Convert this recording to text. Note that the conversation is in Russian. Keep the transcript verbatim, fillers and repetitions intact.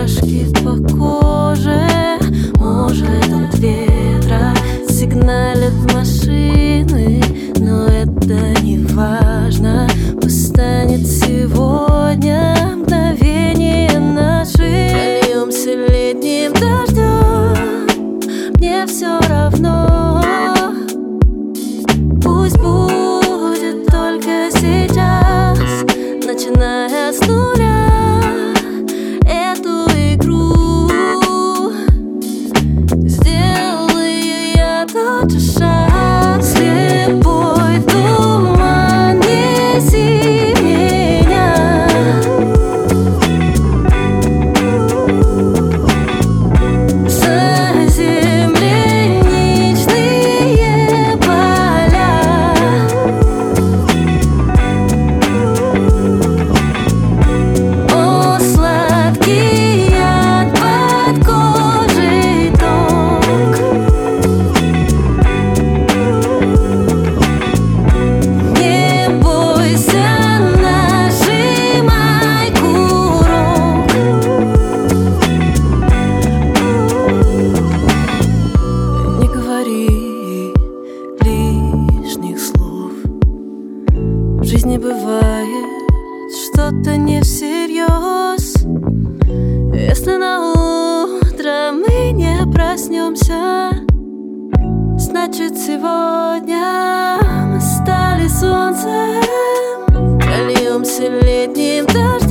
мурашки по коже. Может, от ветра сигналят машины, но это не важно. Пусть станет сегодня мгновение наши. Зальемся летним дождем, мне все равно. Пусть будет только сейчас, начиная с нуля эту игру. Сделаю я тот же шаг. Слепой туман, неси меня. Заземленичные поля. О, сладкий яд под кожей ток. Не бойся, нажимай курок. Не говори лишних слов. В жизни бывает что-то не всерьез. Если на утро мы не проснемся, значит сегодня мы стали солнцем. Зальемся летним дождем.